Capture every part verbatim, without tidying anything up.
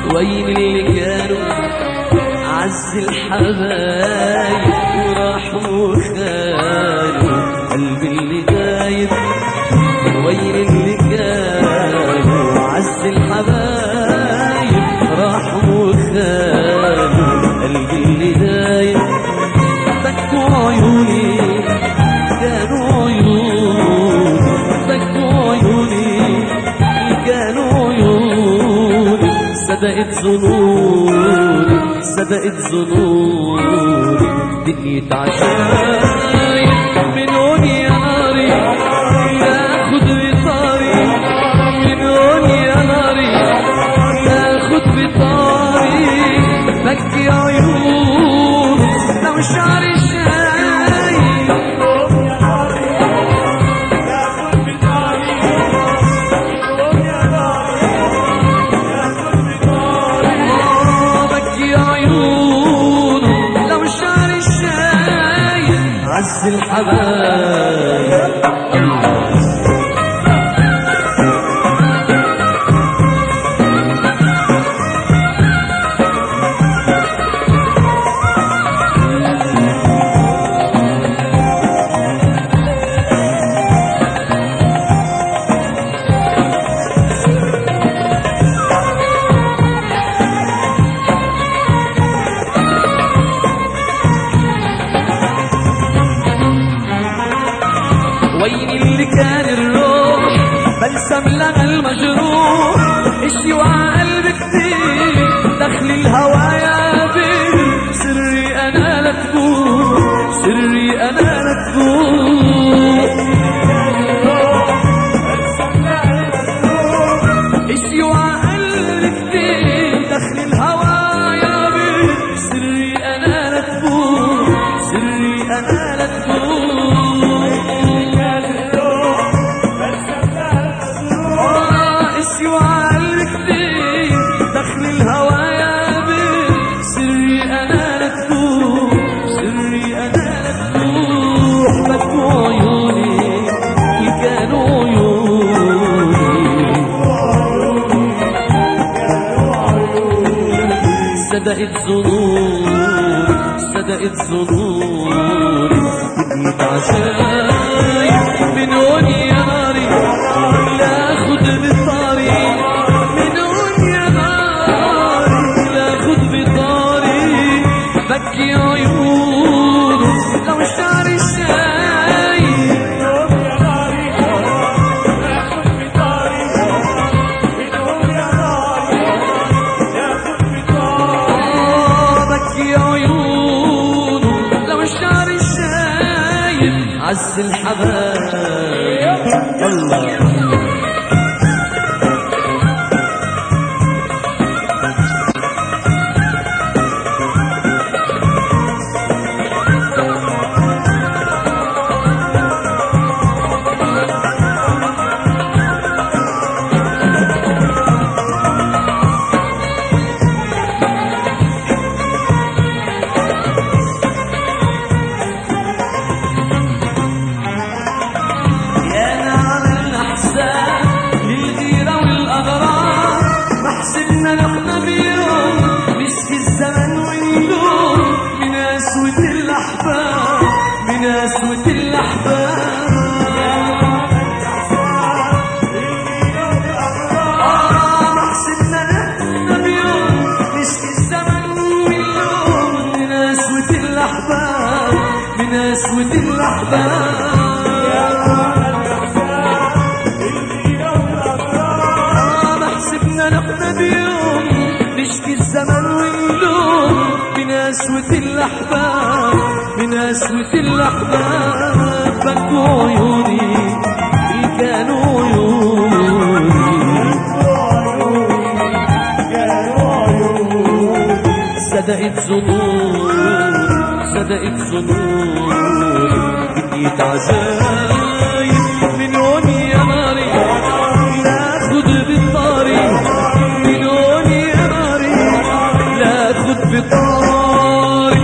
وين اللي كانوا عز الحبايب وراحوا وخانوا قلبي اللي دايب؟ وين اللي كانوا عز الحبايب راحوا وخانوا قلبي اللي دايب؟ بكوا عيوني كانوا عيوني، بكوا عيوني كانوا عيوني، صدقت ظنوني صدقت ظنوني دنيا عجايب. من هون يا ناري تاخد بطاري، من هون يا ناري تاخد بطاري، بكي عيون لو شعري شايب. بكي عيون لو شعري شايب عز الحبايب. وين اللي كان الروح بلسم لها المجروح، اشي وعا قلبي كتير دخل الهوايا بيه، سري انا لا تقول سري انا لا تقول، اشي وعا قلبي كتير دخل الهوايا بيه، سري انا لا تقول سري انا لا تقول. دخل الهوايا بيه سري انا لا تروح سري انا لا تروح. بكوا عيوني كانوا عيوني، صدقت ظنوني صدقت ظنوني دنيا عجايب. من هون يا ناري لاخد بطاري، من هون يا ناري لاخد بطاري، بكي عيون لو شعري شايب. بكي عيون لو شعري شايب عز الحبايب. الله من أسوة الأحباب، آه ما حسبنا نحن بيوم نسقي الزمن واللوم، من أسوة الأحباب من أسوة الأحباب. آه ما حسبنا نحن بيوم نشكي الزمن واللوم، من أسوة الأحباب من أسوة الأحباب. بكوا عيوني كانوا عيوني، صدقت ظنوني صدقت ظنوني دنيا عجايب. من هون يا ناري لاخد بطاري، من هون يا ناري لاخد بطاري.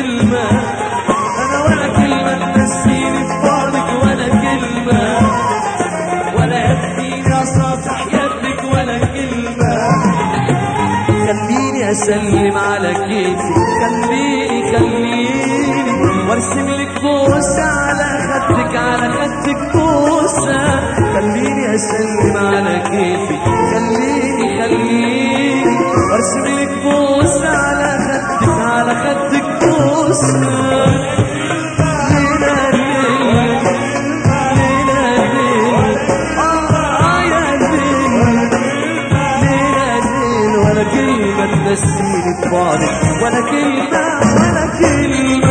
كلمة، أنا ولا كلمة تنسيني في بعدك ولا كلمة، ولا يكفيني أصافح يدك ولا كلمة. خليني أسلم على كيفي، خليني خليني وارسم لك بوسة على خدك على خدك بوسة. خليني أسلم على كيفي، خليني خليني وارسم لك بوسة على خدك على خدك بوسة. ليلة ليلة ليلة ليلة آه يا ليلة ليلة ليلة، ولا كلمة تنسيني ببعدك ولا كلمة ولا كلمة.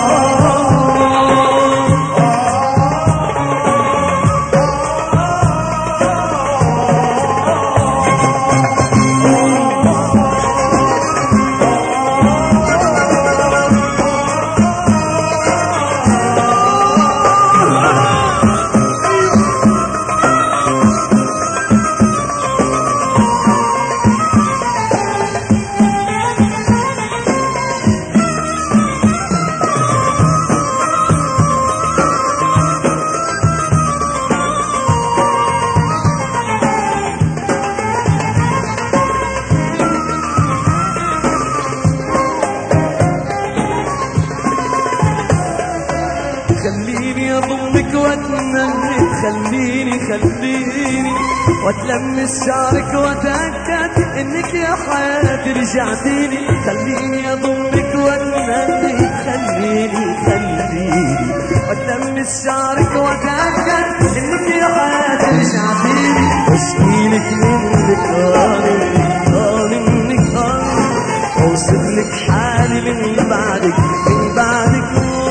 خليني اضمك واتمنك، خليني خليني واتلمس شعرك واتاكد انك يا حياتي رجعتيني. خليني اضمك واتمنك، خليني خليني واتلمس شعرك واتاكد انك يا حياتي رجعتيني. واشكيلك منك اه منك اه اوصف لك حالي من بعدك من بعدك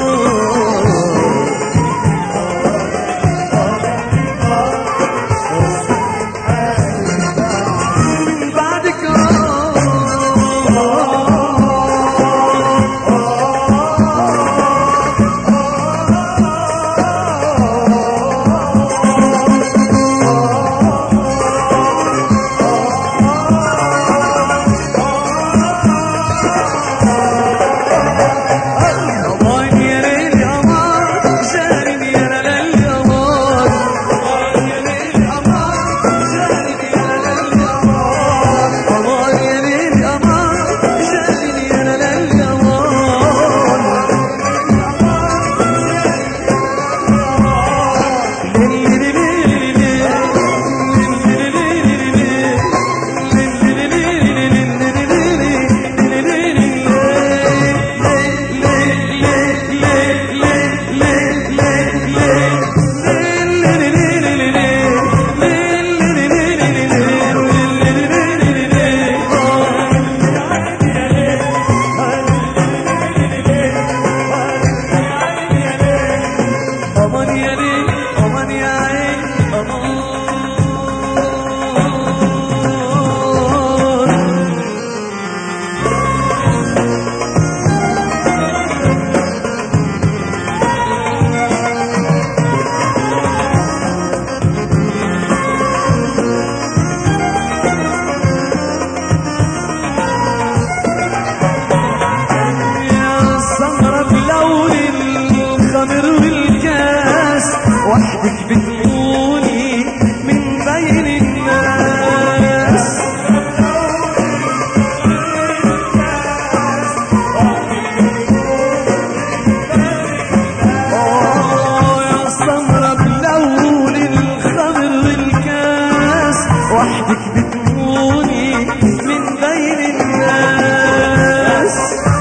وحدك بتكوني من بين الناس. آه يا سمرة بلون الخمر والكاس، وحدك بتكوني من بين الناس.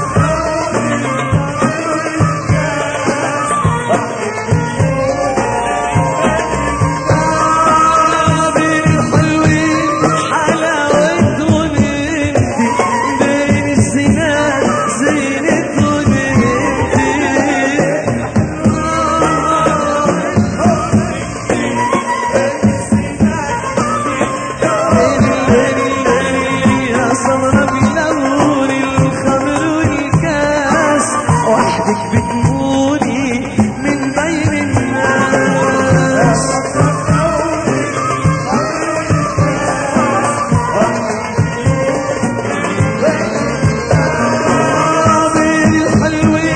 بتكوني من بين الناس. بين الحلوين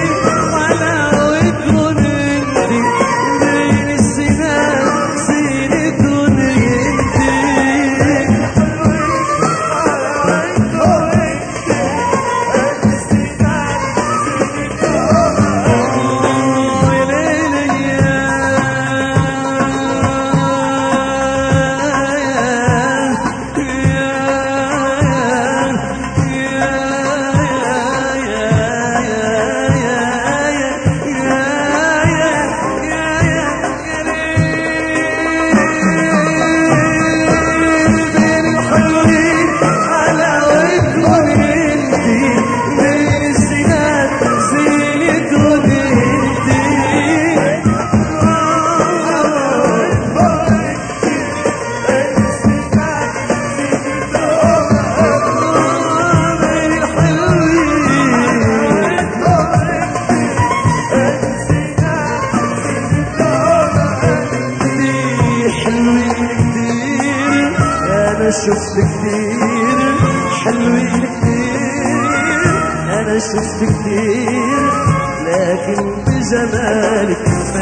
شفت كتير حلوين كتير، انا شفت كتير لكن بجمالك